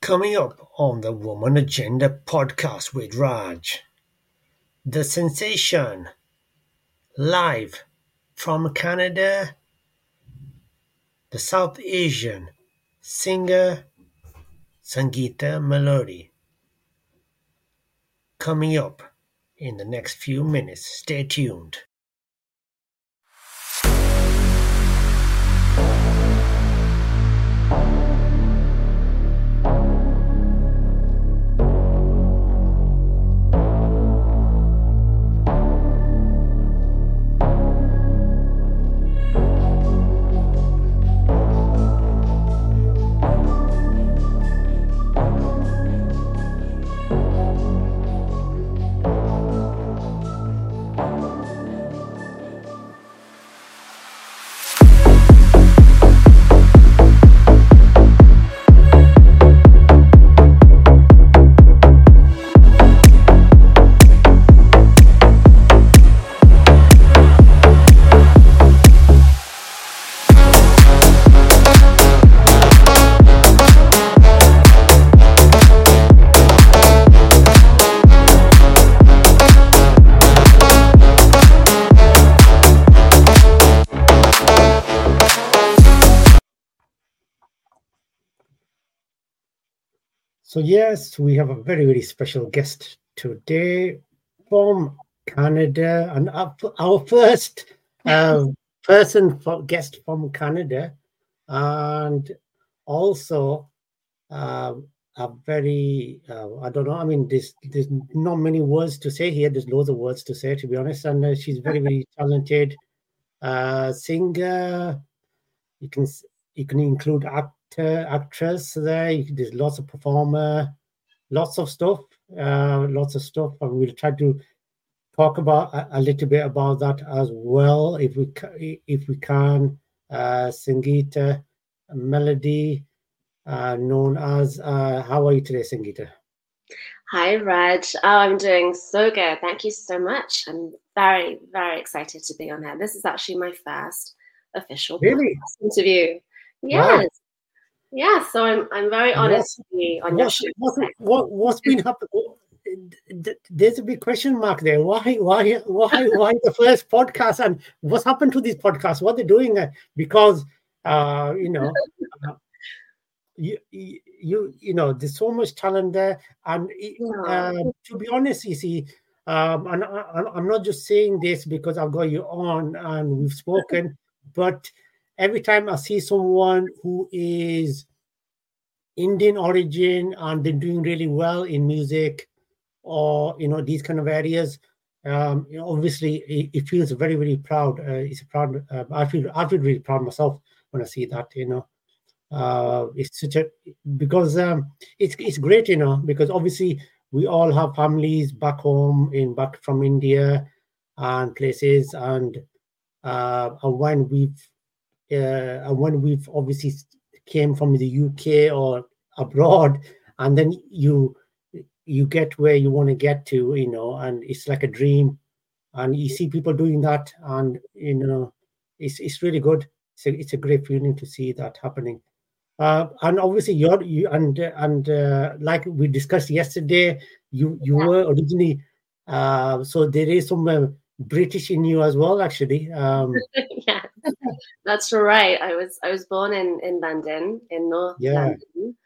Coming up on the Woman Agenda podcast with Raj, the sensation, live from Canada, the South Asian singer Sangeeta Maluri. Coming up in the next few minutes. Stay tuned. So yes, we have a very, very special guest today from Canada, and our first guest from Canada, and also a very I don't know. I mean, there's not many words to say here. There's loads of words to say, to be honest. And she's very, very talented singer. You can include actor, actress there. There's lots of performer, lots of stuff, and we'll try to talk about a little bit about that as well, if we can. Sangeeta Melody, known as how are you today, Sangeeta? Hi, Raj. Oh, I'm doing so good. Thank you so much. I'm very, very excited to be on here. This is actually my first official Really? podcast interview. Wow. Yes. Yeah, so I'm very honored to be on your show. What's been happening? There's a big question mark there. Why the first podcast, and what's happened to these podcasts? What they're doing? Because you know, there's so much talent there, and to be honest, you see, and I'm not just saying this because I've got you on and we've spoken, but every time I see someone who is Indian origin and they're doing really well in music, or these kind of areas, obviously it feels very, very proud. It's a proud. I feel really proud myself when I see that. It's such a because it's great, because obviously we all have families back home back from India and places, and when we've obviously came from the UK or abroad, and then you get where you want to get to, and it's like a dream, and you see people doing that, and it's really good. It's a great feeling to see that happening. And obviously like we discussed yesterday, you were originally so there is some British in you as well, actually. Yeah, that's right. I was born in London, in North London.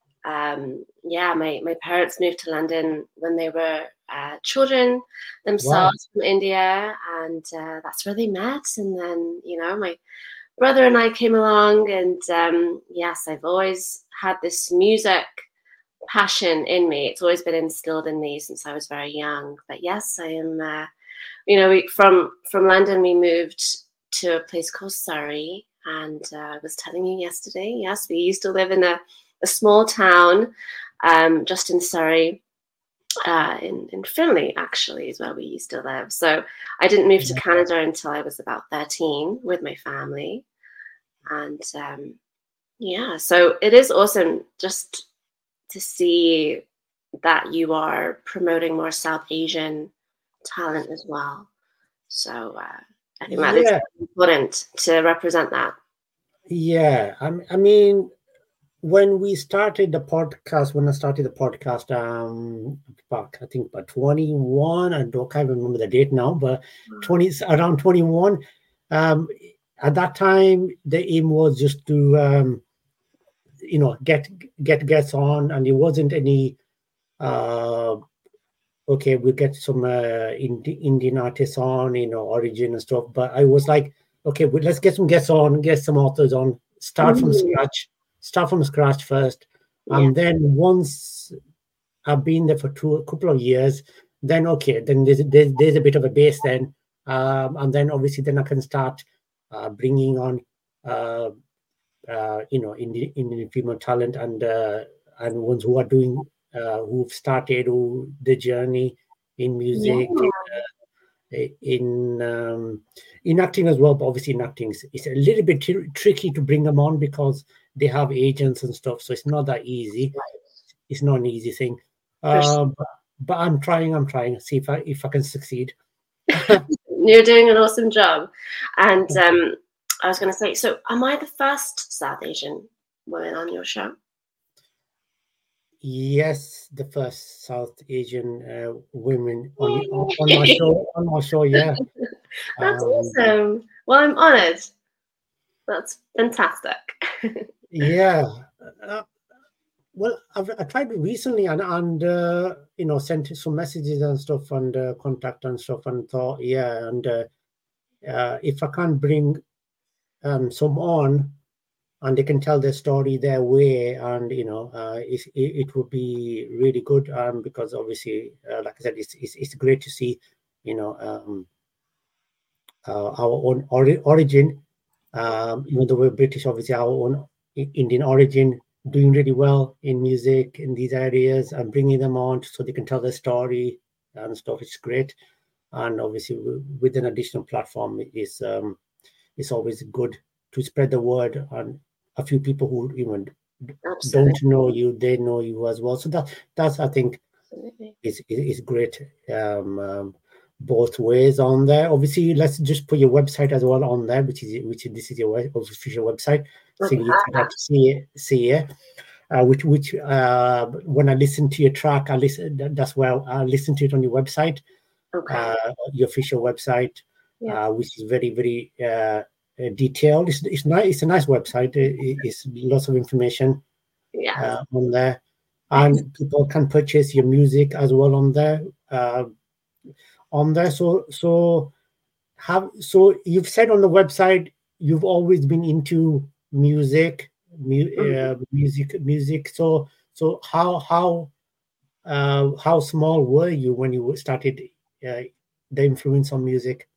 My parents moved to London when they were children themselves from India, and that's where they met. And then my brother and I came along, and yes, I've always had this music passion in me. It's always been instilled in me since I was very young. But yes, I am. From London, we moved to a place called Surrey, and I was telling you yesterday. Yes, we used to live in a small town, just in Surrey. In Finley, actually, is where we used to live. So I didn't move to Canada until I was about 13 with my family. And so it is awesome just to see that you are promoting more South Asian talent as well. So I think that is important to represent that. Yeah, I mean, when we started the podcast, when I started the podcast, I think about 21, can't remember the date now, but around 21. At that time, the aim was just to, get guests on, and it wasn't any, okay, we'll get some Indian artists on, Origin and stuff. But I was like, okay, let's get some guests on, get some authors on, start from scratch first. And then once I've been there for a couple of years, then okay, then there's a bit of a base then. And then obviously then I can start bringing on, Indian female talent and ones who are doing, who've started the journey in music, in acting as well. But obviously in acting, it's a little bit tricky to bring them on because they have agents and stuff. So it's not that easy. It's not an easy thing. But I'm trying. See if I can succeed. You're doing an awesome job. And I was going to say, so am I the first South Asian woman on your show? Yes, the first South Asian women on my show. Yeah. That's awesome. Well, I'm honored. That's fantastic. Yeah. Well, I tried recently and sent some messages and stuff and contact and stuff and thought, and if I can't bring some on and they can tell their story their way, and it would be really good, because obviously, like I said, it's great to see our own origin, even though we're British, obviously our own Indian origin doing really well in music in these areas and bringing them on so they can tell their story and stuff. It's great. And obviously with an additional platform, it's always good to spread the word, and a few people who even don't know you, they know you as well. So that's I think is great, both ways on there. Obviously, let's just put your website as well on there, which this is your official website, so you can see it. Which when I listen to your track, that's where I listen to it on your website, your official website, which is very, very detailed. It's nice. It's a nice website. It's lots of information on there, and people can purchase your music as well on there. So you've said on the website you've always been into music. So how small were you when you started the influence on music?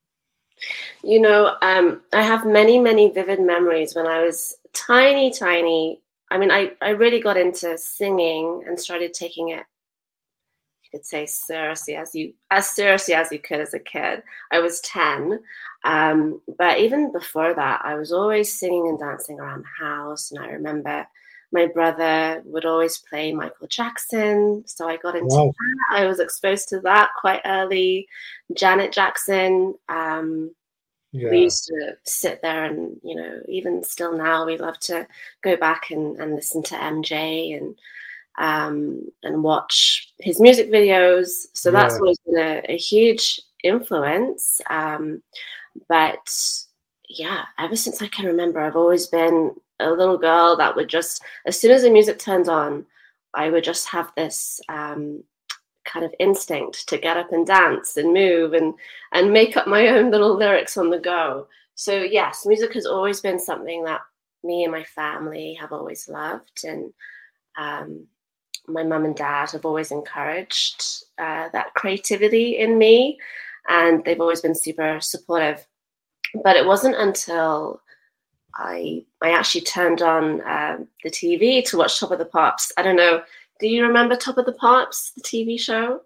I have many, many vivid memories when I was tiny. I mean, I really got into singing and started taking it, you could say, seriously as you could as a kid. I was 10. But even before that, I was always singing and dancing around the house. And I remember my brother would always play Michael Jackson. So I got into that. I was exposed to that quite early. Janet Jackson. We used to sit there and, even still now, we love to go back and listen to MJ and watch his music videos. So that's always been a huge influence. But ever since I can remember, I've always been a little girl that would just, as soon as the music turns on, I would just have this kind of instinct to get up and dance and move and make up my own little lyrics on the go. So yes, music has always been something that me and my family have always loved. And my mum and dad have always encouraged that creativity in me, and they've always been super supportive. But it wasn't until I actually turned on the TV to watch Top of the Pops. I don't know. Do you remember Top of the Pops, the TV show?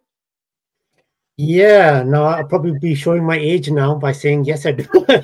Yeah, no, I'll probably be showing my age now by saying yes, I do.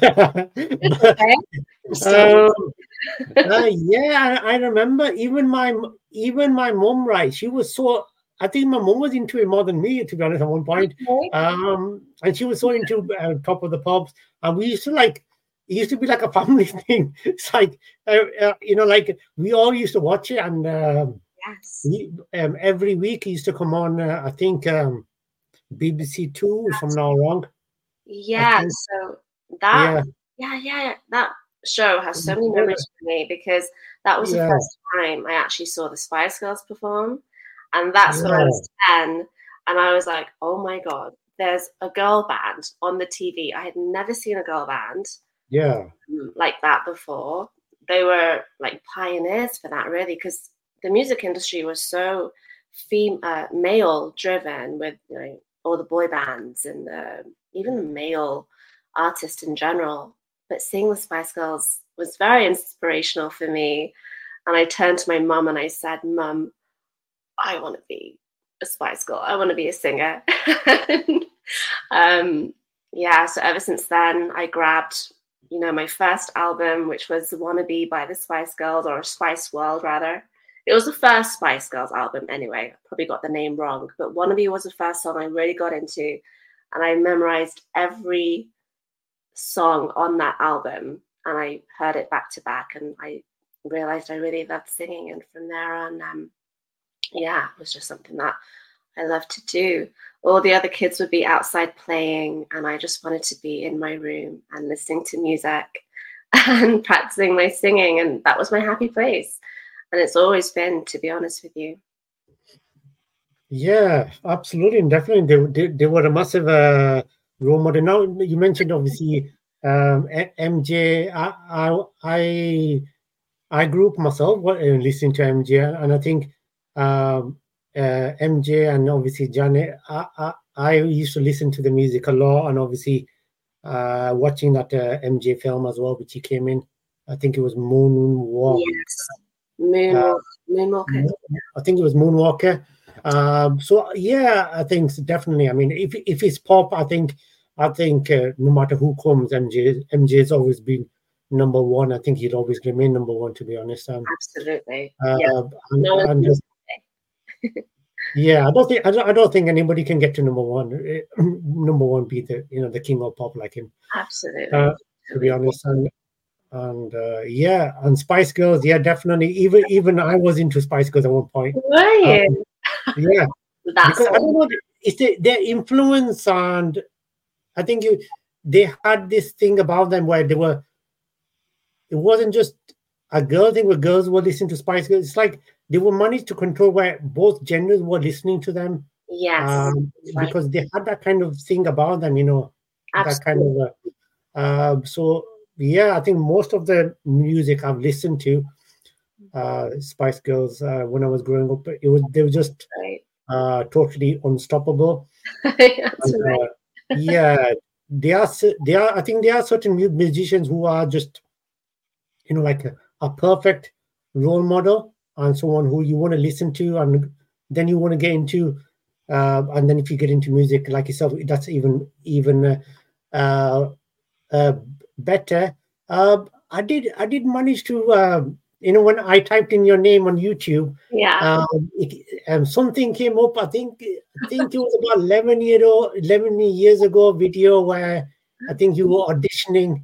I remember even my mom, right? She was so, I think my mom was into it more than me, to be honest, at one point. And she was so into Top of the Pops, and we used to it used to be like a family thing. It's like like we all used to watch it, and Yes. every week it used to come on. I think BBC Two, if I'm not wrong. I Yeah. think, So that, yeah, that show has so many yeah, memories for me because that was the yeah, first time I actually saw the Spice Girls perform. And that's when I yeah, was 10. And I was like, oh my God, there's a girl band on the TV. I had never seen a girl band yeah, like that before. They were like pioneers for that, really, because the music industry was so male driven with all the boy bands and even the male artists in general. But seeing the Spice Girls was very inspirational for me. And I turned to my mum and I said, Mum, I want to be a Spice Girl. I want to be a singer. um, yeah, so ever since then, I grabbed, my first album, which was Wannabe by the Spice Girls, or Spice World, rather. It was the first Spice Girls album anyway. I probably got the name wrong, but Wannabe was the first song I really got into. And I memorized every song on that album. And I heard it back to back. And I realized I really loved singing. And from there on, it was just something that I loved to do. All the other kids would be outside playing, and I just wanted to be in my room and listening to music and practicing my singing, and that was my happy place. And it's always been, to be honest with you. yeah, absolutely, and definitely, they were a massive role model. Now you mentioned obviously MJ. I grew up myself listening to MJ, and I think MJ and obviously Janet. I used to listen to the music a lot, and obviously watching that MJ film as well, which he came in. I think it was Moonwalk. Yes, Moonwalker. I think it was Moonwalker. So yeah, I think definitely. I mean, if it's pop, I think no matter who comes, MJ's always been number one. I think he'd always remain number one, to be honest. Absolutely. Yeah. Yeah, I don't think anybody can get to number one. Number one, be the king of pop like him. Absolutely. To be honest, and Spice Girls, yeah, definitely. Even I was into Spice Girls at one point. Right. Yeah, because I don't know, it's their influence, and I think they had this thing about them where it wasn't just a girl thing where girls were listening to Spice Girls. It's like they were managed to control where both genders were listening to them. Yes, because they had that kind of thing about them, that kind of. So yeah, I think most of the music I've listened to, Spice Girls, when I was growing up, they were just totally unstoppable. And, yeah, they are. I think there are certain musicians who are just, like a perfect role model and someone who you want to listen to, and then you want to get into. And then if you get into music like yourself, that's even better. I did manage to when I typed in your name on YouTube, something came up. I think it was about 11 years ago, a video where I think you were auditioning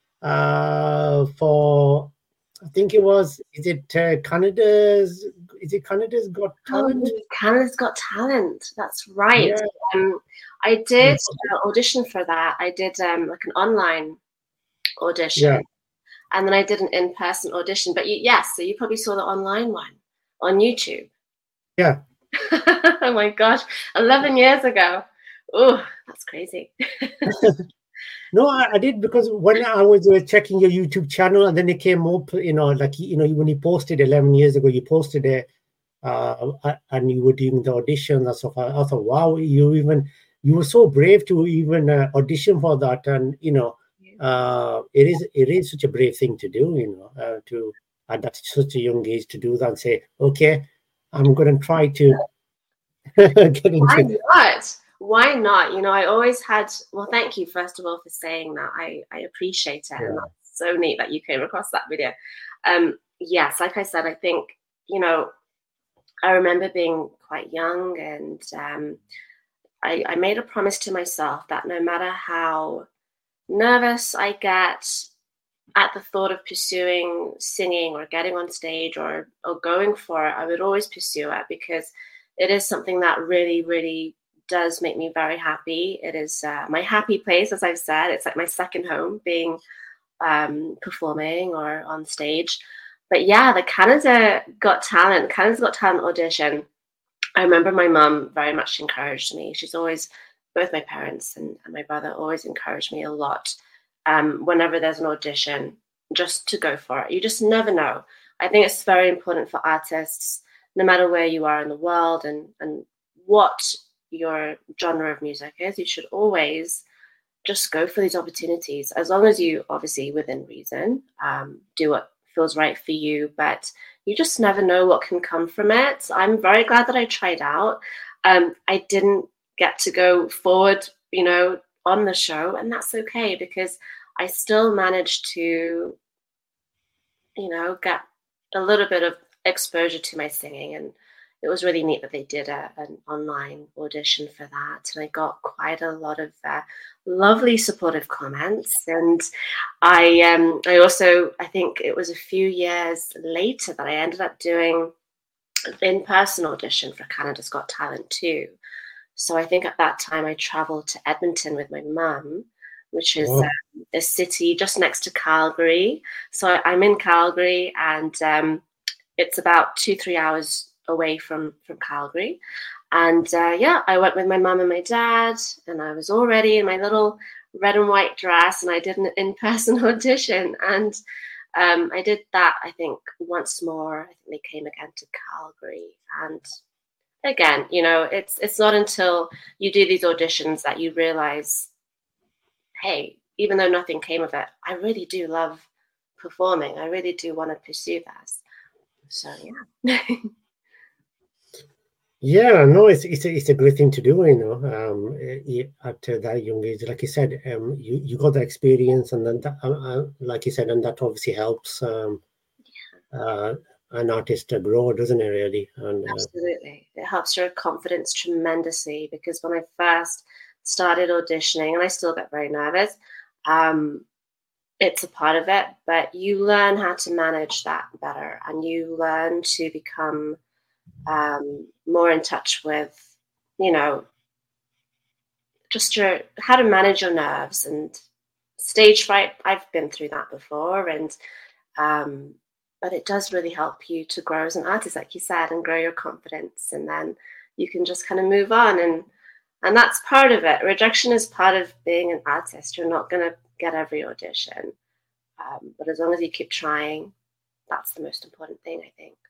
for. I think it was. Is it Canada's Got Talent? Oh, Canada's Got Talent. That's right. Yeah. I did audition for that. I did like an online audition, and then I did an in-person audition. But so you probably saw the online one on YouTube. Yeah. Oh my gosh, 11 years ago. Oh, that's crazy. No, I did, because when I was checking your YouTube channel, and then it came up, when you posted 11 years ago, you posted it, and you were doing the audition and stuff. I thought, wow, you were so brave to even audition for that, and it is such a brave thing to do, to at such a young age to do that and say, okay, I'm going to try to get into. Why not? Why not? I always had, well, thank you, first of all, for saying that. I appreciate it. Yeah. And that's so neat that you came across that video. Yes, like I said, I think, I remember being quite young, and I made a promise to myself that no matter how nervous I get, at the thought of pursuing singing or getting on stage or going for it, I would always pursue it because it is something that really, really does make me very happy. It is my happy place, as I've said. It's like my second home, being performing or on stage. But yeah, the Canada's Got Talent audition, I remember my mum very much encouraged me. She's always, both my parents and my brother always encouraged me a lot. Whenever there's an audition, just to go for it. You just never know. I think it's very important for artists, no matter where you are in the world and what your genre of music is, you should always just go for these opportunities, as long as you, obviously within reason, do what feels right for you. But you just never know what can come from it. I'm very glad that I tried out. I didn't get to go forward, on the show, and that's okay because I still managed to, get a little bit of exposure to my singing, and it was really neat that they did an online audition for that, and I got quite a lot of lovely supportive comments. And I also, I think it was a few years later that I ended up doing an in-person audition for Canada's Got Talent too. So I think at that time I traveled to Edmonton with my mum, which is a city just next to Calgary. So I'm in Calgary, and it's about 2-3 hours away from Calgary. And I went with my mum and my dad, and I was all ready in my little red and white dress, and I did an in-person audition. And I did that, I think, once more. I think they came again to Calgary. And again, it's not until you do these auditions that you realize, hey, even though nothing came of it, I really do love performing. I really do want to pursue this. So, yeah. Yeah, no, it's a great thing to do, at that young age. Like you said, you got the experience, and then, like you said, and that obviously helps an artist to grow, doesn't it, really? And, absolutely. It helps your confidence tremendously, because when I first started auditioning, and I still get very nervous, it's a part of it, but you learn how to manage that better, and you learn to become more in touch with, just how to manage your nerves and stage fright. I've been through that before, and but it does really help you to grow as an artist, like you said, and grow your confidence, and then you can just kind of move on, and that's part of it. Rejection is part of being an artist. You're not going to get every audition, but as long as you keep trying, that's the most important thing, I think.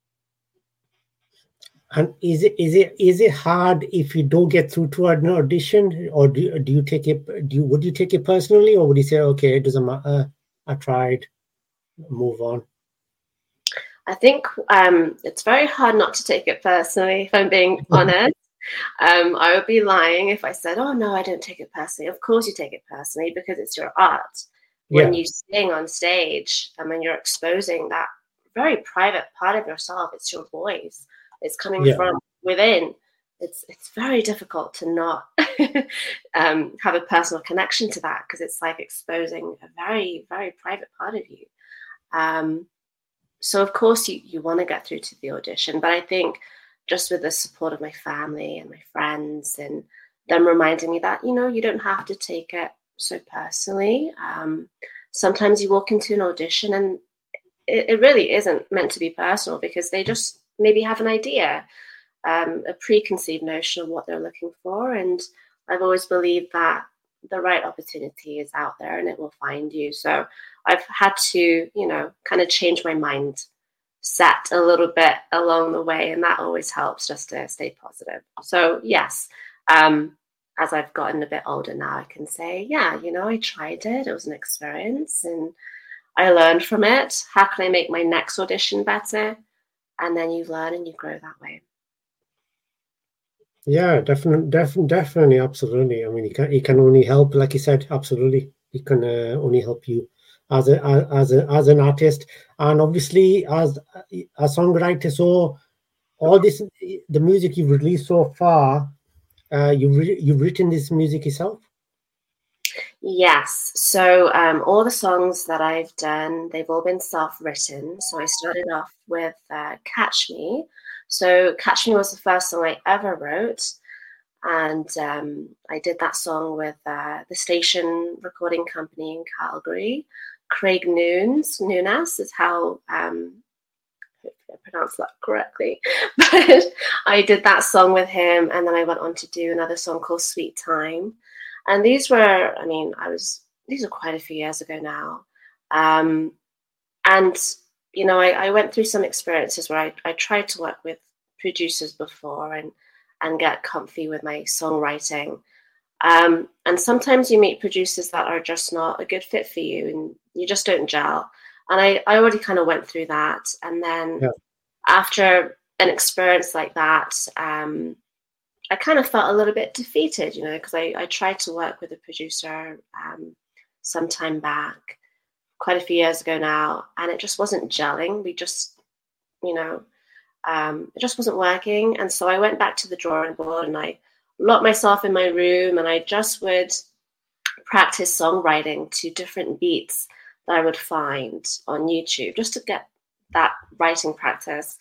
And is it hard if you don't get through to an audition, or would you take it personally, or would you say, okay, it doesn't matter, I tried, move on? I think it's very hard not to take it personally, if I'm being honest. I would be lying if I said, oh no, I don't take it personally. Of course you take it personally, because it's your art. When you sing on stage, and when you're exposing that very private part of yourself, it's your voice. It's coming from within. It's very difficult to not have a personal connection to that, because it's like exposing a very, very private part of you. So of course you want to get through to the audition, but I think just with the support of my family and my friends, and them reminding me that, you don't have to take it so personally. Sometimes you walk into an audition and it really isn't meant to be personal, because they just maybe have an idea, a preconceived notion of what they're looking for. And I've always believed that the right opportunity is out there and it will find you. So I've had to, kind of change my mind set a little bit along the way, and that always helps, just to stay positive. So yes, as I've gotten a bit older now, I can say, I tried it. It was an experience, and I learned from it. How can I make my next audition better? And then you learn and you grow that way. Yeah, definitely, absolutely. I mean, it can only help, like you said, absolutely. It can only help you as an artist, and obviously as a songwriter. So all this, the music you've released so far, you've written this music yourself? Yes. So all the songs that I've done, they've all been self-written. So I started off with Catch Me. So Catch Me was the first song I ever wrote. And I did that song with the station recording company in Calgary. Craig Nunes is how hopefully I pronounced that correctly. But I did that song with him, and then I went on to do another song called Sweet Time. And these were, I mean, these are quite a few years ago now. And, you know, I went through some experiences where I tried to work with producers before and get comfy with my songwriting. And sometimes you meet producers that are just not a good fit for you and you just don't gel. And I already kind of went through that. And then after an experience like that, I kind of felt a little bit defeated, you know, because I tried to work with a producer some time back, quite a few years ago now, and it just wasn't gelling. We just, you know, it just wasn't working. And so I went back to the drawing board and I locked myself in my room and I just would practice songwriting to different beats that I would find on YouTube just to get that writing practice.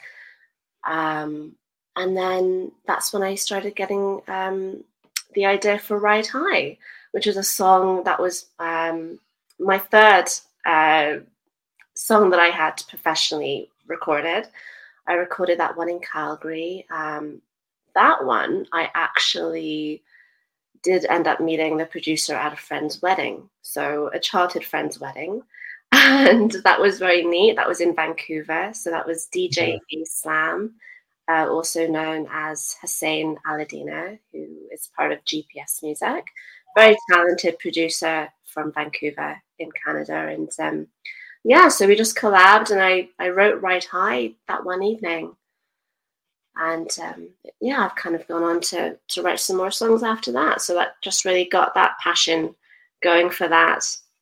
And then that's when I started getting the idea for Ride High, which is a song that was my third song that I had professionally recorded. I recorded that one in Calgary. That one, I actually did end up meeting the producer at a friend's wedding. So a childhood friend's wedding. And that was very neat. That was in Vancouver. So that was DJ Slam, also known as Hussein Aladina, who is part of GPS Music. Very talented producer from Vancouver in Canada. And yeah, so we just collabed and I wrote Ride High that one evening. And yeah, I've kind of gone on to write some more songs after that. So that just really got that passion going for that.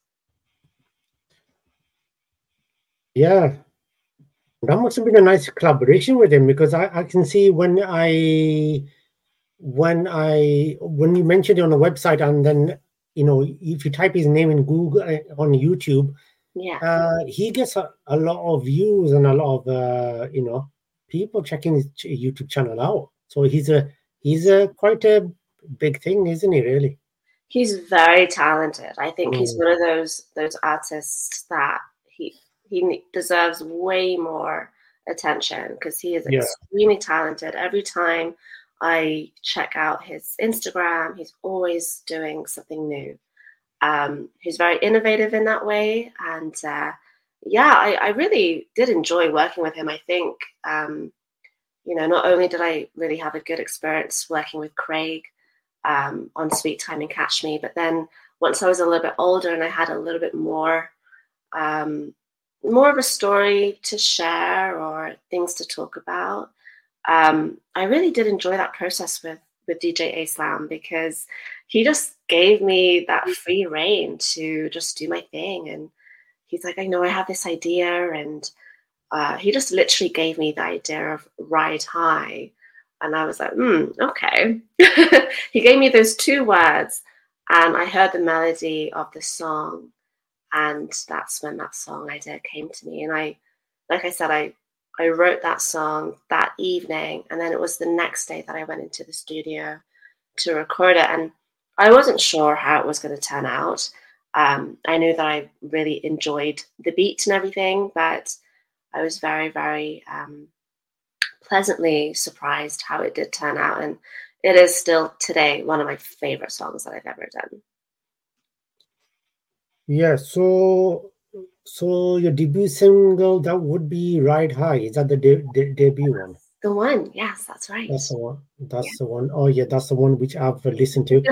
Yeah. That must have been a nice collaboration with him, because I can see when you mentioned it on the website, and then, you know, if you type his name in Google on YouTube, he gets a lot of views and a lot of you know, people checking his YouTube channel out. So he's a quite a big thing, isn't he? Really, he's very talented. I think he's one of those artists that he deserves way more attention, because he is extremely talented. Every time I check out his Instagram, he's always doing something new. He's very innovative in that way. And yeah, I really did enjoy working with him. I think, you know, not only did I really have a good experience working with Craig on Sweet Time and Catch Me, but then once I was a little bit older and I had a little bit more of a story to share or things to talk about, I really did enjoy that process with DJ Aslam, because he just gave me that free reign to just do my thing. And he's like, I know I have this idea. And he just literally gave me the idea of Ride High. And I was like, okay. He gave me those two words and I heard the melody of the song. And that's when that song idea came to me. And like I said, I wrote that song that evening, and then it was the next day that I went into the studio to record it. And I wasn't sure how it was going to turn out. I knew that I really enjoyed the beat and everything, but I was very, very pleasantly surprised how it did turn out. And it is still today one of my favorite songs that I've ever done. Yeah, so your debut single, that would be Ride High. Is that the debut one? The one, yes, that's right. That's the one. That's the one. Oh yeah, that's the one which I've listened to.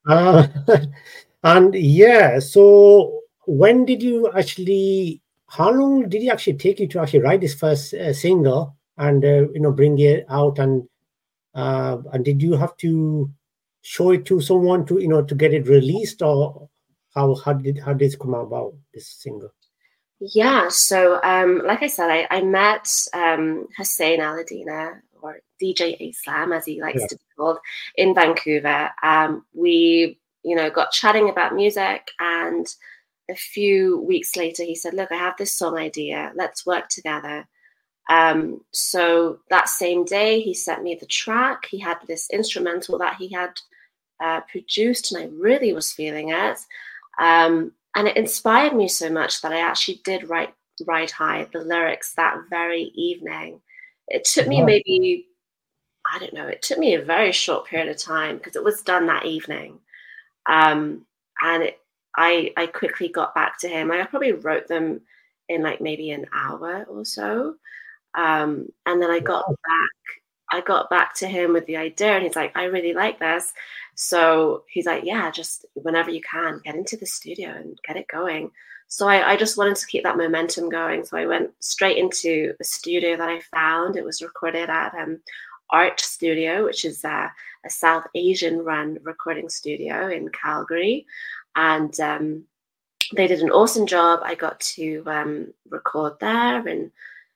And yeah, so when did you actually? How long did it actually take you to actually write this first single and you know, bring it out, and did you have to show it to someone to, you know, to get it released, or how did this come about, this single? Yeah, so like I said, I met Hussein Aladina, or DJ Aslam as he likes to be called, in Vancouver. We got chatting about music, and a few weeks later he said, look, I have this song idea, let's work together. So that same day he sent me the track. He had this instrumental that he had produced, and I really was feeling it. And it inspired me so much that I actually did write Ride High, the lyrics, that very evening. It took me maybe, I don't know, it took me a very short period of time because it was done that evening. And I quickly got back to him. I probably wrote them in like maybe an hour or so. And then I got back to him with the idea, and he's like, I really like this. So he's like, yeah, just whenever you can, get into the studio and get it going. So I just wanted to keep that momentum going. So I went straight into a studio that I found. It was recorded at Art Studio, which is a South Asian run recording studio in Calgary. And they did an awesome job. I got to record there. And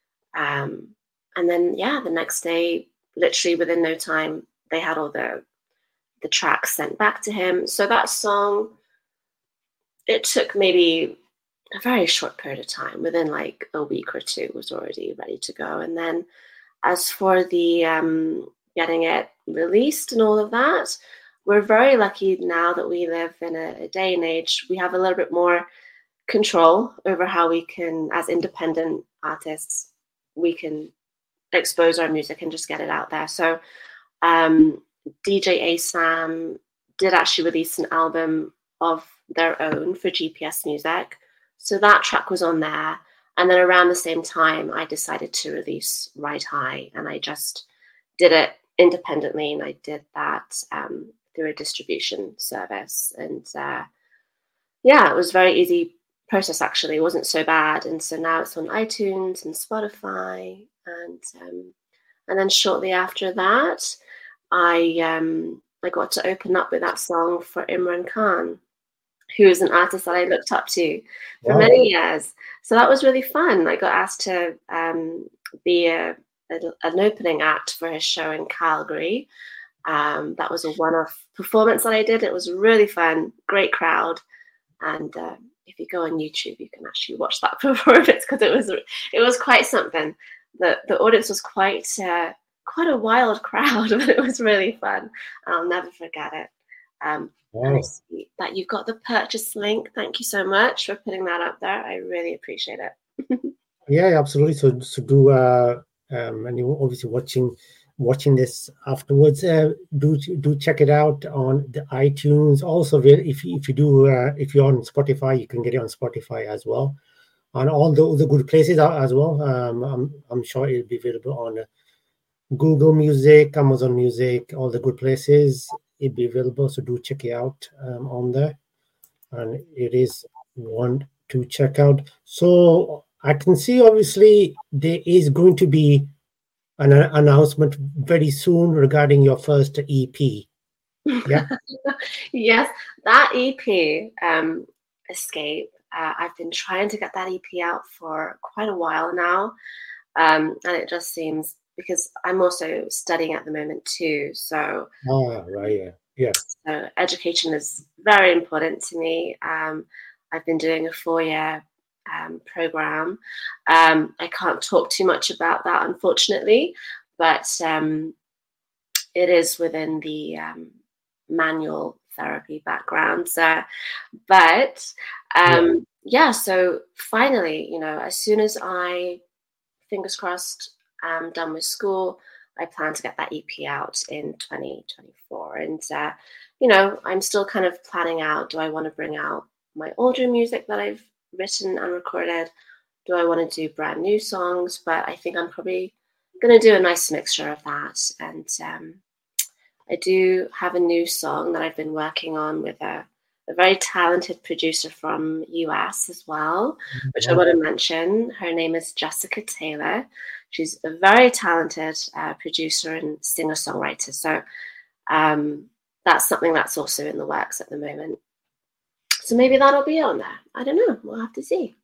then, the next day, literally within no time, they had all the tracks sent back to him. So that song, it took maybe a very short period of time. Within like a week or two, it was already ready to go. And then as for the getting it released and all of that, we're very lucky now that we live in a day and age. We have a little bit more control over how we can, as independent artists, we can expose our music and just get it out there. So DJ ASAM did actually release an album of their own for GPS Music. So that track was on there. And then around the same time, I decided to release Ride High, and I just did it independently. And I did that through a distribution service. And it was a very easy process, actually. It wasn't so bad. And so now it's on iTunes and Spotify. And then shortly after that, I got to open up with that song for Imran Khan, who is an artist that I looked up to for many years. So that was really fun. I got asked to be an opening act for his show in Calgary. That was a one-off performance that I did. It was really fun, great crowd. And if you go on YouTube, you can actually watch that performance because it was quite something. The audience was quite a wild crowd, but it was really fun. I'll never forget it. And I see that you've got the purchase link. Thank you so much for putting that up there. I really appreciate it. Yeah, absolutely. So do and you're obviously watching this afterwards. Do check it out on the iTunes. Also, if you're on Spotify, you can get it on Spotify as well, on all the good places as well. I'm sure it'll be available on Google Music, Amazon Music, all the good places. It'll be available, so do check it out on there. And it is one to check out. So I can see, obviously, there is going to be an announcement very soon regarding your first EP. Yeah. Yes, that EP, Escape. I've been trying to get that EP out for quite a while now, and it just seems, because I'm also studying at the moment too. So. Oh, right. Yeah. So education is very important to me. I've been doing a 4-year program. I can't talk too much about that, unfortunately, but it is within the manual therapy background. So finally, as soon as I, fingers crossed, I'm done with school, I plan to get that EP out in 2024. And, I'm still kind of planning out, do I want to bring out my older music that I've written and recorded? Do I want to do brand new songs? But I think I'm probably going to do a nice mixture of that. And I do have a new song that I've been working on with a very talented producer from US as well, which I want to mention. Her name is Jessica Taylor. She's a very talented producer and singer-songwriter. So that's something that's also in the works at the moment. So maybe that'll be on there. I don't know. We'll have to see.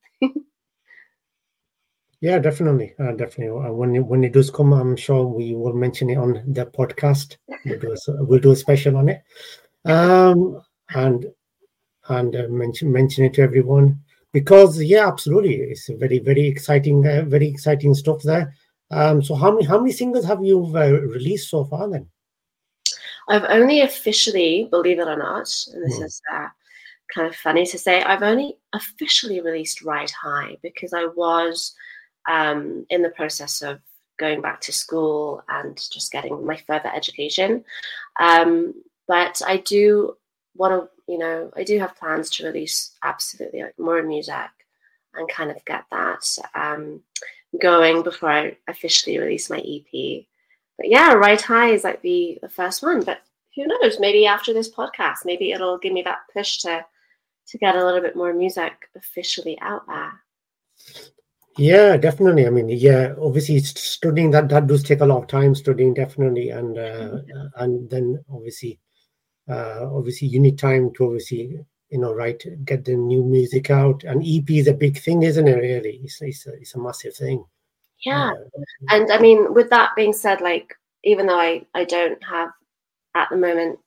Yeah, definitely. When it does come, I'm sure we will mention it on the podcast. We'll do a special on it. and mention it to everyone, because yeah, absolutely, it's a very exciting stuff there. So how many singles have you released so far then? I've only officially, believe it or not, and this is kind of funny to say, I've only officially released Ride High because I was in the process of going back to school and just getting my further education. But I do want to, I do have plans to release absolutely like more music and kind of get that going before I officially release my EP. But yeah, Ride High is like the first one. But who knows? Maybe after this podcast, maybe it'll give me that push to get a little bit more music officially out there. Yeah, definitely. I mean, yeah, obviously studying that does take a lot of time, studying definitely, and then obviously you need time to obviously get the new music out. And EP is a big thing, isn't it? Really, it's a massive thing. Yeah, and I mean, with that being said, like even though I don't have at the moment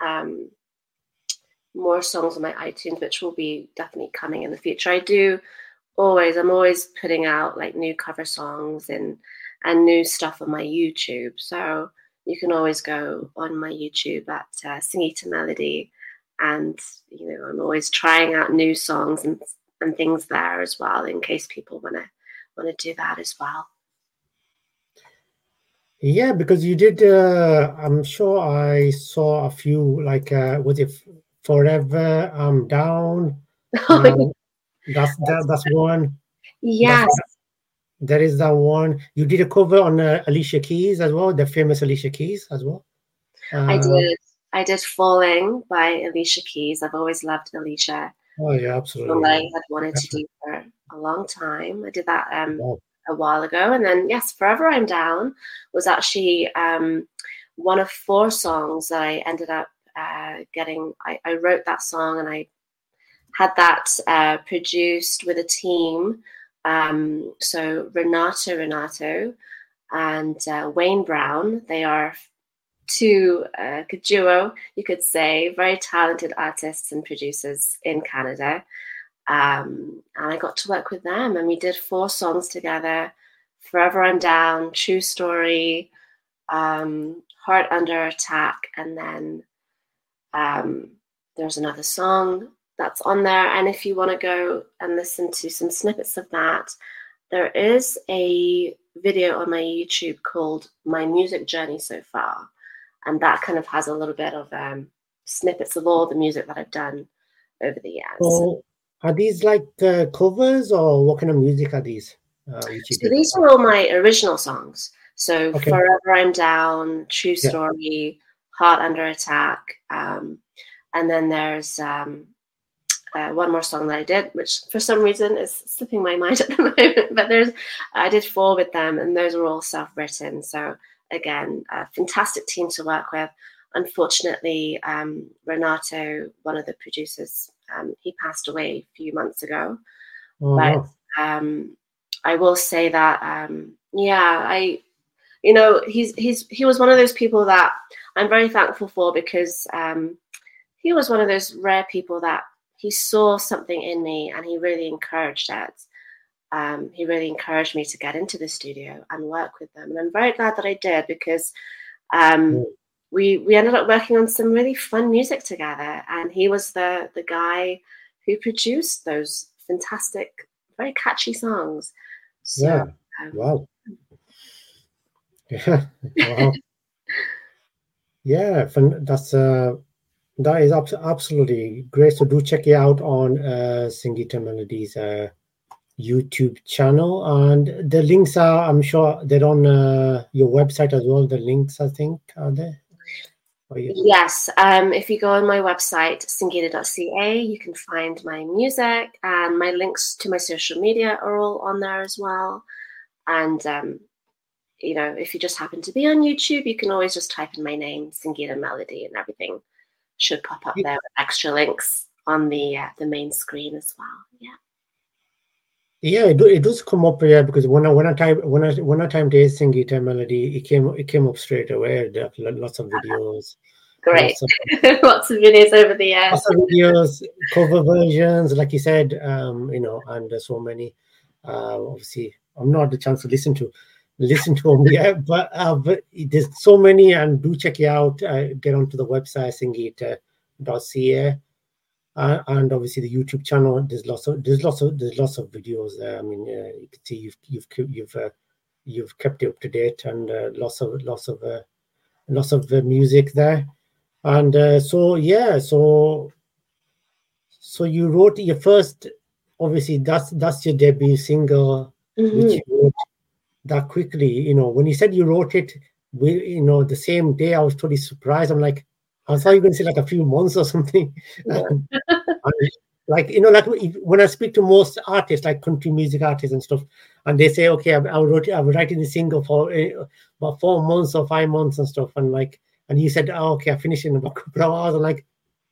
more songs on my iTunes, which will be definitely coming in the future, I'm always putting out like new cover songs and new stuff on my YouTube. So you can always go on my YouTube at Sangeeta Melody, and I'm always trying out new songs and things there as well, in case people want to do that as well. Yeah, because you did. I'm sure I saw a few. Like, was it Forever I'm Down? That's one. Yes. There is that one. You did a cover on Alicia Keys as well, the famous Alicia Keys as well. I did Falling by Alicia Keys. I've always loved Alicia. Oh yeah, absolutely. Something I had wanted to do for a long time. I did that a while ago. And then yes, Forever I'm Down was actually one of 4 songs that I ended up getting. I wrote that song and I had that produced with a team. So Renato and Wayne Brown, they are 2 duo, you could say, very talented artists and producers in Canada. And I got to work with them, and we did 4 songs together: Forever I'm Down, True Story, Heart Under Attack, and then there's another song that's on there. And if you want to go and listen to some snippets of that, there is a video on my YouTube called My Music Journey So Far, and that kind of has a little bit of snippets of all the music that I've done over the years. So are these like covers, or what kind of music are these? So these are all my original songs. So Forever I'm Down, True Story, Heart Under Attack, and then there's one more song that I did, which for some reason is slipping my mind at the moment. But I did 4 with them, and those are all self-written. So again, a fantastic team to work with. Unfortunately, Renato, one of the producers, he passed away a few months ago. But I will say that, he was one of those people that I'm very thankful for, because he was one of those rare people that he saw something in me and he really encouraged it. He really encouraged me to get into the studio and work with them. And I'm very glad that I did, because we ended up working on some really fun music together. And he was the guy who produced those fantastic, very catchy songs. So, wow. Yeah, wow. Yeah, that is absolutely great. So do check it out on Sangeeta Melody's YouTube channel, and the links are, I'm sure, they're on your website as well. The links, I think, are there? Yes. If you go on my website, sangeeta.ca, you can find my music, and my links to my social media are all on there as well. And if you just happen to be on YouTube, you can always just type in my name, Sangeeta Melody, and everything should pop up there with extra links on the main screen as well. Yeah, it does come up, because when I typed Sangeeta Melody, it came up straight away. There are lots of videos, Great. Lots of Lots of videos over the years. lots of videos, cover versions, like you said, and there's so many. Obviously, I've not had the chance to listen to them yet, but there's so many, and do check it out. Get onto the website singit.ca, and obviously the YouTube channel. There's lots of videos there. I mean, you can see you've kept it up to date, and lots of music there. And so you wrote your first, obviously that's your debut single, which you wrote that quickly. When you said you wrote it, the same day, I was totally surprised. I'm like, I thought you were going to say like a few months or something. Yeah. like when I speak to most artists, like country music artists and stuff, and they say, okay, I was writing the single for about 4 months or 5 months and stuff, and you said, oh, okay, I finished in about a couple of hours. I'm like,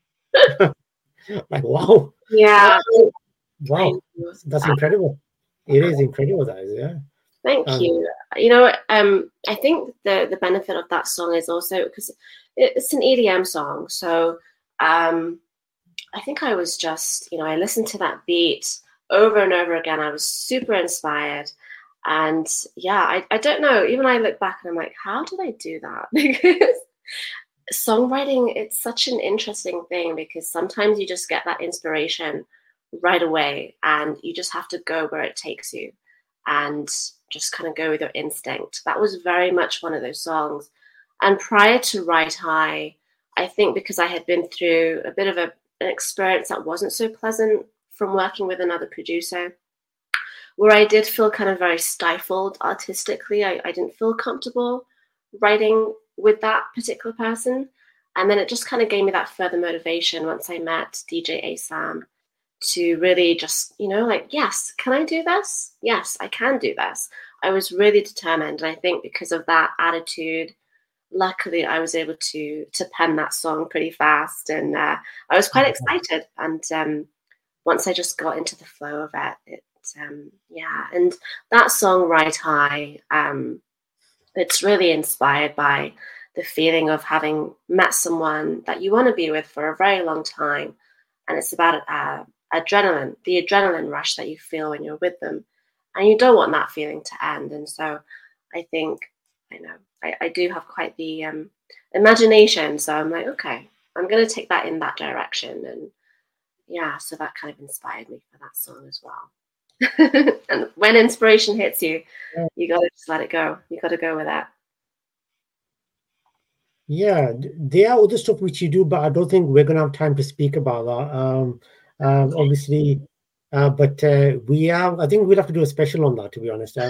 wow. Yeah. Wow. That's incredible. It is incredible, that is, yeah. Thank you. I think the benefit of that song is also because it's an EDM song. So I think I was just, I listened to that beat over and over again. I was super inspired. And yeah, I don't know. Even I look back and I'm like, how did I do that? Because songwriting, it's such an interesting thing, because sometimes you just get that inspiration right away and you just have to go where it takes you and just kind of go with your instinct. That was very much one of those songs. And prior to Ride High, I think because I had been through a bit of an experience that wasn't so pleasant from working with another producer, where I did feel kind of very stifled artistically. I didn't feel comfortable writing with that particular person. And then it just kind of gave me that further motivation once I met DJ Asam to really just, yes, can I do this? Yes, I can do this. I was really determined. And I think because of that attitude, luckily I was able to pen that song pretty fast. And I was quite excited. And once I just got into the flow of it, and that song, Ride High, it's really inspired by the feeling of having met someone that you want to be with for a very long time. And it's about the adrenaline rush that you feel when you're with them. And you don't want that feeling to end. And so I think, I do have quite the imagination. So I'm like, okay, I'm going to take that in that direction. And yeah, so that kind of inspired me for that song as well. And when inspiration hits you, you got to just let it go. You got to go with that. Yeah, there are other stuff which you do, but I don't think we're going to have time to speak about that. Obviously, but I think we'll have to do a special on that, to be honest.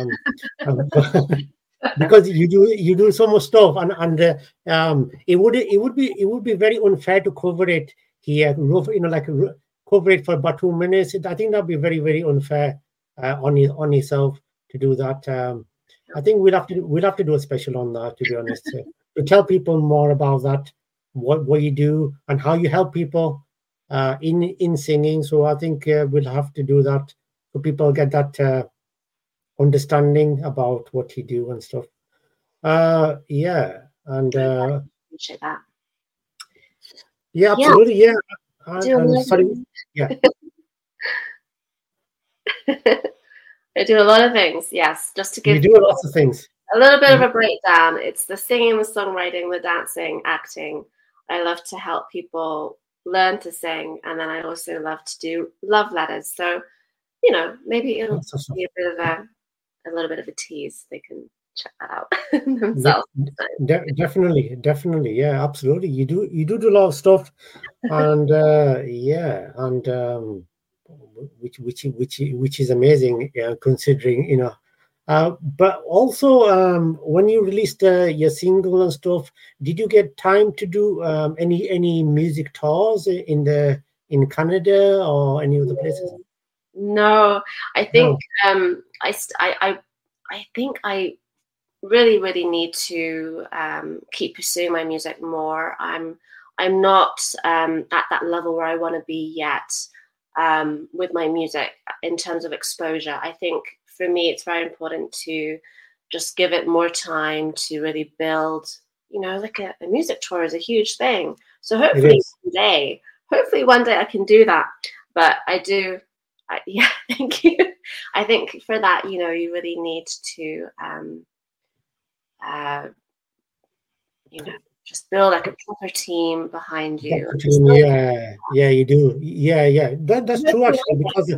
Because you do so much stuff, and it would be very unfair to cover it here. Cover it for about 2 minutes. I think that'd be very, very unfair on yourself to do that. I think we'll have to do a special on that, to be honest, to tell people more about that, what you do and how you help people in singing. So I think we'll have to do that so people get that understanding about what you do and stuff. Yeah, and I appreciate that. Yeah, absolutely, yeah. Sorry, yeah. I do a lot of things, yes. Just to give you do lots of things. A little bit of a breakdown. It's the singing, the songwriting, the dancing, acting. I love to help people learn to sing, and then I also love to do love letters. So, maybe it'll be a little bit of a tease. They can check that out themselves. Definitely, yeah, absolutely. You do a lot of stuff, and which is amazing, considering but also when you released your single and stuff, did you get time to do any music tours in Canada or any other places? No, I think I think I really, really need to keep pursuing my music more. I'm not at that level where I want to be yet with my music in terms of exposure. I think for me, it's very important to just give it more time to really build like a music tour is a huge thing. So hopefully one day I can do that. But yeah, thank you. I think for that, you really need to, just build like a proper team behind you. Yeah, you do. Yeah. That's true actually, because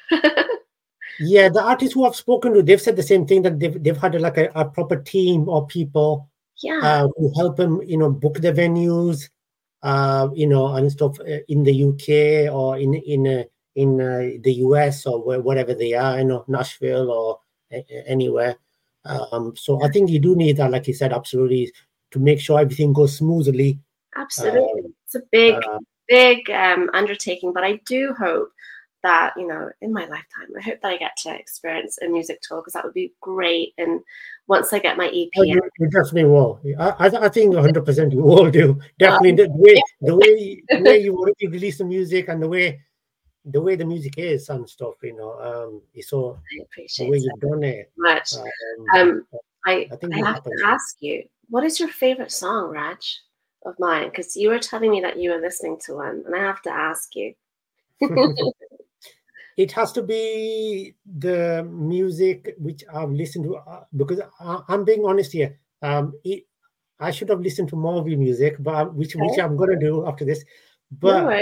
the artists who I've spoken to, they've said the same thing, that they've had like a proper team of people who help them, book the venues, and stuff in the UK or in the US or wherever they are, Nashville or anywhere. So I think you do need that, like you said, absolutely, to make sure everything goes smoothly. Absolutely. It's a big undertaking, but I do hope that, in my lifetime, I hope that I get to experience a music tour, because that would be great. And once I get my EP, you definitely will. I think 100% you will do. Definitely the way you already release the music and the way the music is and stuff, it's so I appreciate the way you've done it. Much. I have to ask you, what is your favorite song, Raj, of mine? Because you were telling me that you were listening to one, and I have to ask you. It has to be the music which I've listened to, because I'm being honest here. I should have listened to more of your music, but which I'm going to do after this. But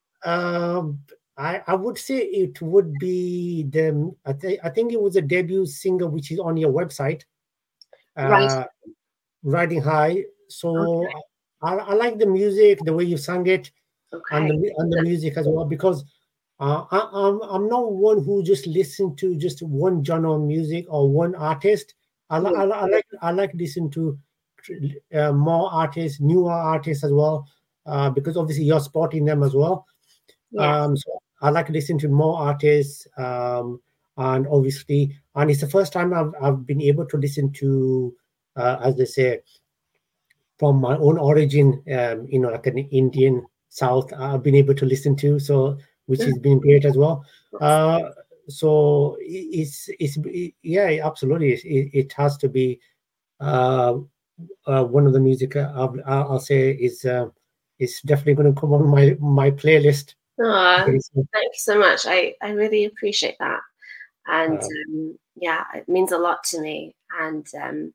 I would say it would be I think it was a debut single which is on your website, Riding High. So I like the music, the way you sang it, and the music as well, because I'm not one who just listen to just one genre of music or one artist. I like listen to more artists, newer artists as well, because obviously you're supporting them as well. So I like to listen to more artists, and obviously, and it's the first time I've been able to listen to, as they say, from my own origin, like an Indian South, I've been able to listen to, so which has been great as well. So it's absolutely, it has to be one of the music I'll say is definitely going to come on my playlist. Thank you so much. I really appreciate that, and it means a lot to me. And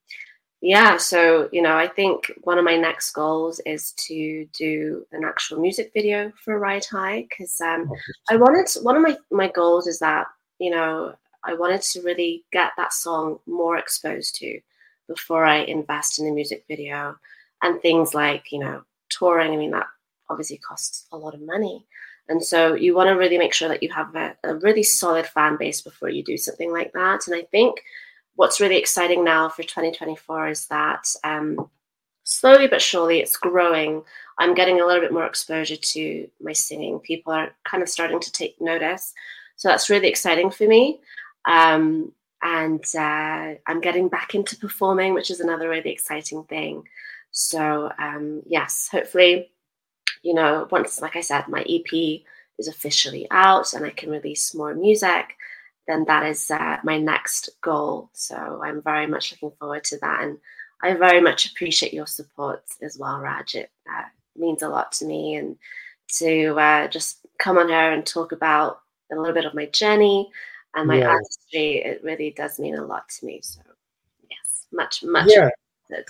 so I think one of my next goals is to do an actual music video for Ride High, because one of my goals is that I wanted to really get that song more exposed to before I invest in the music video, and things like touring. I mean, that obviously costs a lot of money. And so you want to really make sure that you have a really solid fan base before you do something like that. And I think what's really exciting now for 2024 is that slowly but surely it's growing. I'm getting a little bit more exposure to my singing. People are kind of starting to take notice. So that's really exciting for me. And I'm getting back into performing, which is another really exciting thing. So yes, hopefully, once, like I said, my EP is officially out and I can release more music, then that is my next goal. So I'm very much looking forward to that. And I very much appreciate your support as well, Raj. It means a lot to me. And to just come on here and talk about a little bit of my journey and my artistry, it really does mean a lot to me. So yes, much appreciated.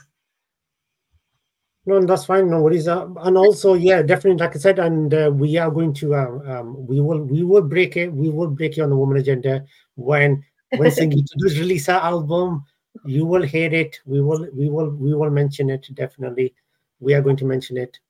No, that's fine. No worries. And also, definitely, like I said, and we are going to we will break it. We will break it on the Woman Agenda when Sangeeta does release her album. You will hear it. We will mention it. Definitely, we are going to mention it.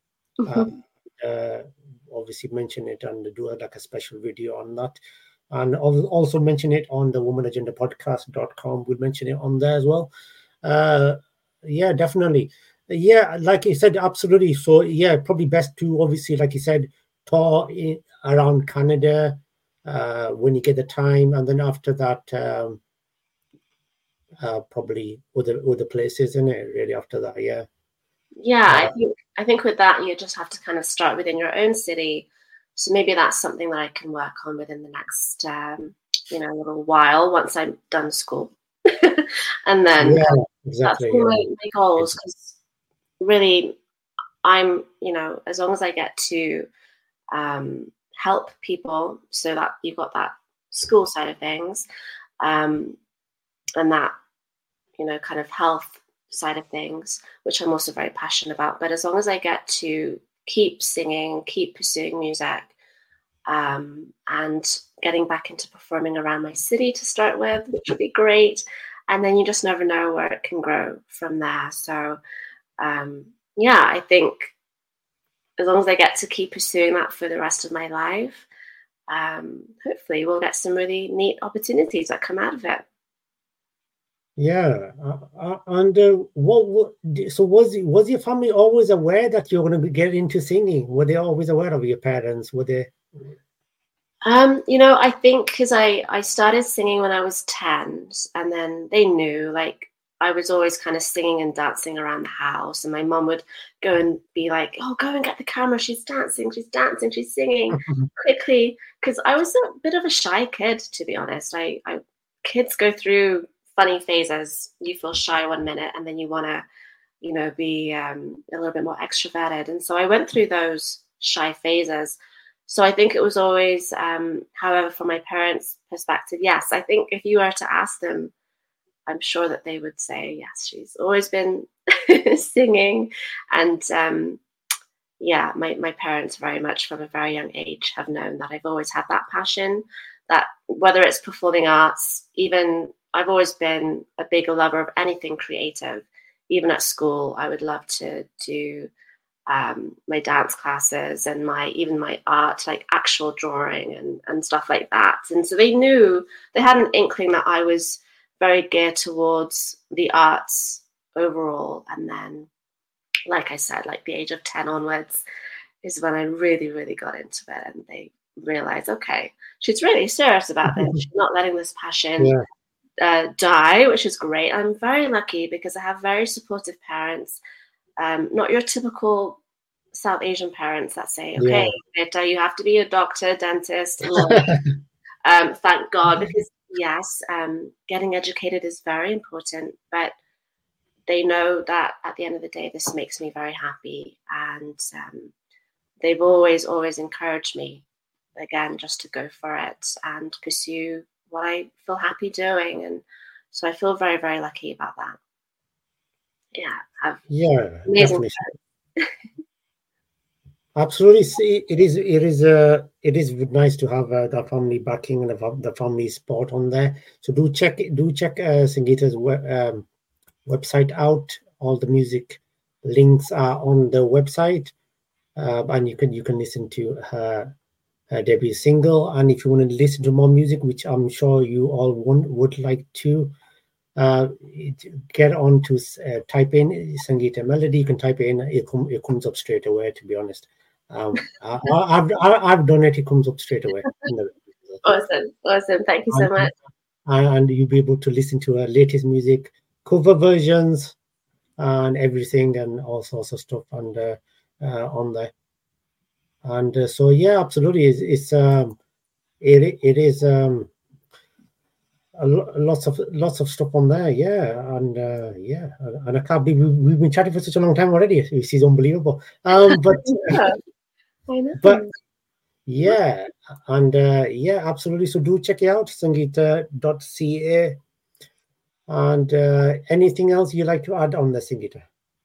Obviously, mention it and do like a special video on that, and also mention it on the womanagendapodcast.com. We'll mention it on there as well. Definitely. Yeah, like you said, absolutely. So probably best to obviously, like you said, tour around Canada when you get the time, and then after that, probably other places, isn't it? Really, after that, I think with that, you just have to kind of start within your own city. So maybe that's something that I can work on within the next little while once I'm done school, and then exactly. That's my goals. really, I'm, as long as I get to help people, so that you've got that school side of things, and that, kind of health side of things, which I'm also very passionate about. But as long as I get to keep singing, keep pursuing music, and getting back into performing around my city to start with, which would be great. And then you just never know where it can grow from there. So, I think as long as I get to keep pursuing that for the rest of my life, hopefully we'll get some really neat opportunities that come out of it. Yeah, and so was your family always aware that you're going to get into singing? Were they always aware of your parents? Were they? I think because I started singing when I was 10, and then they knew, like, I was always kind of singing and dancing around the house, and my mum would go and be like, "Oh, go and get the camera. She's dancing, she's singing quickly." Because I was a bit of a shy kid, to be honest. Kids go through funny phases. You feel shy one minute, and then you want to, be a little bit more extroverted. And so I went through those shy phases. So I think it was always, however, from my parents' perspective, yes, I think if you were to ask them, I'm sure that they would say, yes, she's always been singing. And my parents very much from a very young age have known that I've always had that passion, that whether it's performing arts, even I've always been a big lover of anything creative. Even at school, I would love to do my dance classes and my art, like actual drawing and stuff like that. And so they had an inkling that I was very geared towards the arts overall. And then, like I said, like the age of 10 onwards is when I really, really got into it. And they realized, okay, she's really serious about this. She's not letting this passion die, which is great. I'm very lucky because I have very supportive parents. Not your typical South Asian parents that say, okay, Beta, you have to be a doctor, dentist, lawyer. Thank God, because yes, getting educated is very important, but they know that at the end of the day, this makes me very happy. And they've always, always encouraged me, again, just to go for it and pursue what I feel happy doing. And so I feel very, very lucky about that. Yeah. Amazing. Absolutely. See, it is nice to have the family backing and the family support on there. So do check Sangeeta's website out. All the music links are on the website, and you can listen to her debut single. And if you want to listen to more music, which I'm sure you all would like to, get on to type in Sangeeta Melody. You can type in, it comes up straight away, to be honest. I've done it. It comes up straight away. Awesome. Thank you so much. And you'll be able to listen to her latest music, cover versions, and everything, and all sorts of stuff on there. And so yeah, absolutely, it is lots of stuff on there, and I can't believe we've been chatting for such a long time already. This is unbelievable. But I know. But yeah, and absolutely. So do check it out, sangeeta.ca. And anything else you like to add on the Sangeeta?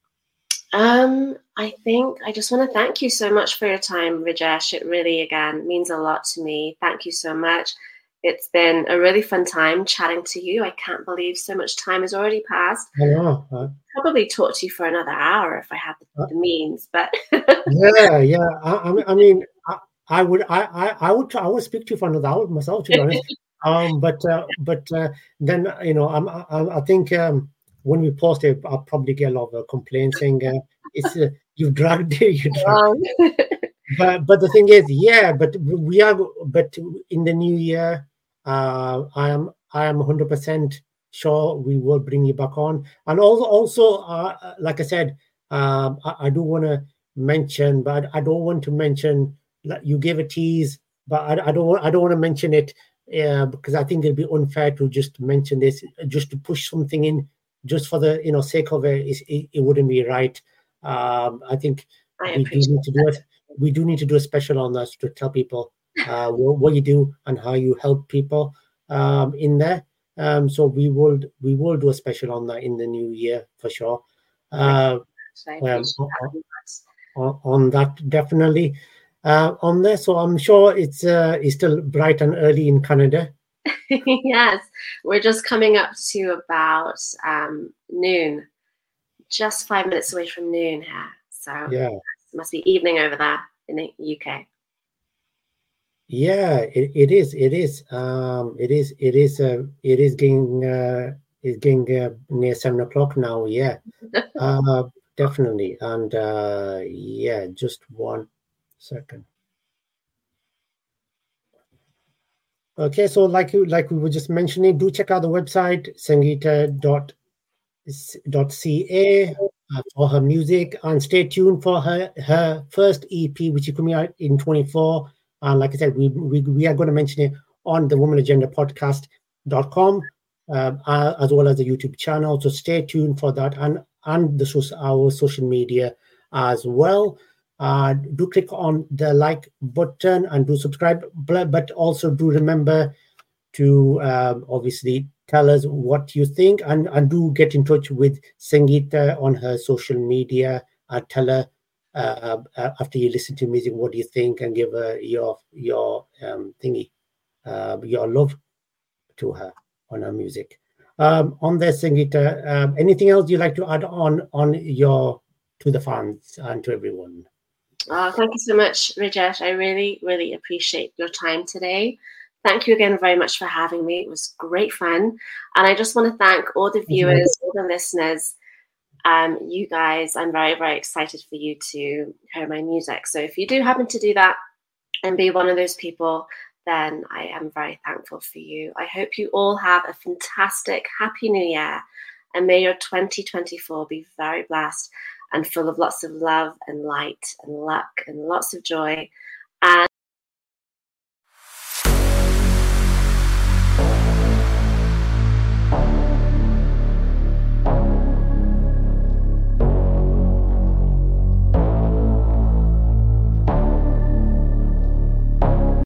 I think I just want to thank you so much for your time, Rajesh. It really, again, means a lot to me. Thank you so much. It's been a really fun time chatting to you. I can't believe so much time has already passed. I know. Probably talk to you for another hour if I had the means, but yeah. I mean, I would speak to you for another hour myself, to be honest. But then I think when we post it, I'll probably get a lot of complaints saying it's you've dragged it. But the thing is, but in the new year, I am 100% sure we will bring you back on. And also like I said, I do want to mention, but I don't want to mention. You gave a tease, but I don't want to mention it because I think it'd be unfair to just mention this, just to push something in, just for the sake of it. It wouldn't be right. I think I we do appreciate need to do it. We do need to do a special on this to tell people what you do and how you help people in there. So we will do a special on that in the new year for sure. that. I Um, appreciate that. on that definitely on there. So I'm sure it's still bright and early in Canada. Yes, we're just coming up to about noon, just 5 minutes away from noon here. So Yeah, it must be evening over there in the UK. yeah, it is. It is. It is. It is. It is getting. It's getting near 7 o'clock now. Yeah. Uh, Definitely. And yeah, just 1 second. Okay, so like we were just mentioning, do check out the website sangeeta.ca for her music, and stay tuned for her first EP, which is coming out in 24. And like I said, we are going to mention it on the Woman Agenda podcast.com, as well as the YouTube channel. So stay tuned for that, and our social media as well. Do click on the like button and do subscribe, but also do remember to obviously tell us what you think, and do get in touch with Sangeeta on her social media. Tell her after you listen to music what do you think, and give her your thingy, your love to her on her music. On there, Sangeeta, anything else you like to add on your to the fans and to everyone? Thank you so much, Rajesh. I really, really appreciate your time today. Thank you again very much for having me. It was great fun. And I just want to thank all the viewers, all the listeners, you guys. I'm very, very excited for you to hear my music. So if you do happen to do that and be one of those people, then I am very thankful for you. I hope you all have a fantastic, happy new year. And may your 2024 be very blessed and full of lots of love and light and luck and lots of joy. And